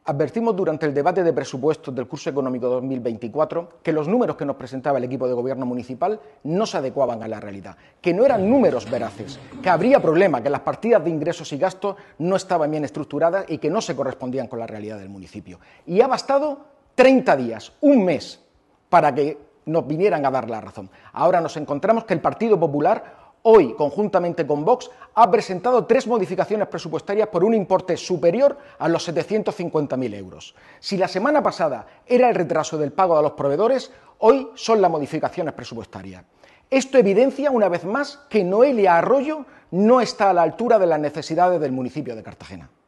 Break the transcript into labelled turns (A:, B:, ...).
A: Advertimos durante el debate de presupuestos del curso económico 2024 que los números que nos presentaba el equipo de gobierno municipal no se adecuaban a la realidad, que no eran números veraces, que habría problema, que las partidas de ingresos y gastos no estaban bien estructuradas y que no se correspondían con la realidad del municipio. Y ha bastado 30 días, un mes, para que nos vinieran a dar la razón. Ahora nos encontramos que el Partido Popular, hoy, conjuntamente con Vox, ha presentado 3 modificaciones presupuestarias por un importe superior a los 750.000 euros. Si la semana pasada era el retraso del pago a los proveedores, hoy son las modificaciones presupuestarias. Esto evidencia, una vez más, que Noelia Arroyo no está a la altura de las necesidades del municipio de Cartagena.